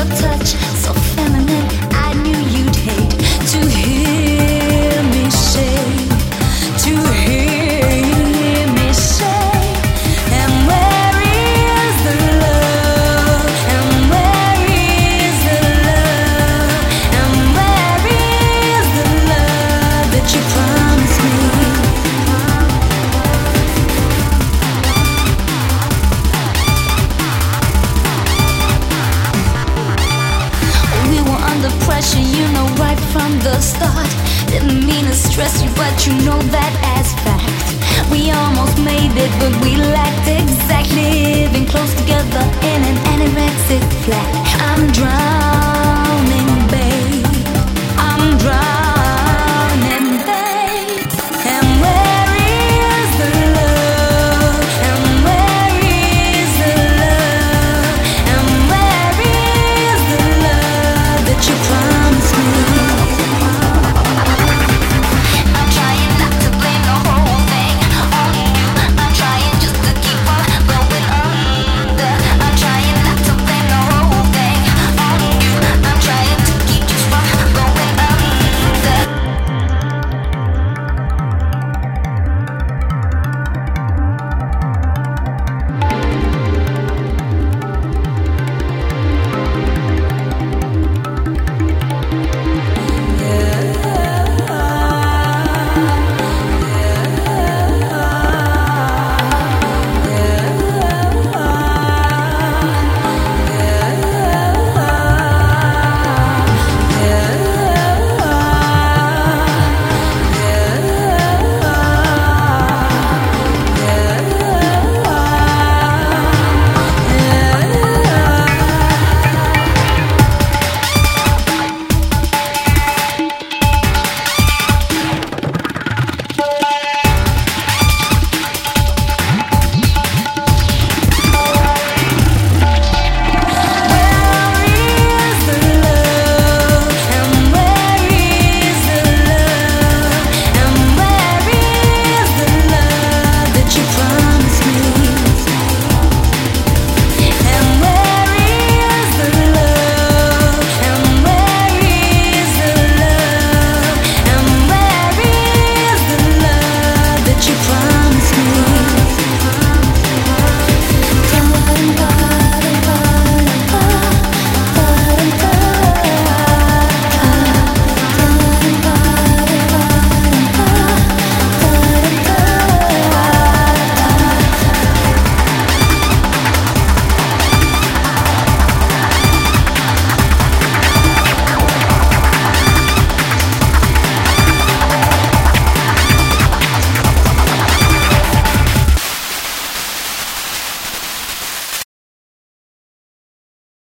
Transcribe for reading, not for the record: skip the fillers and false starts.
your touch, so feminine. I knew you'd hate to hear me say, to hear me say. And where is the love? And where is the love? And where is the love that you promised me? We were under pressure, you know, right from the start. Didn't mean to stress you, but you know that as fact. We almost made it, but we lacked exactly living close together in an anorexic flat. I'm drowning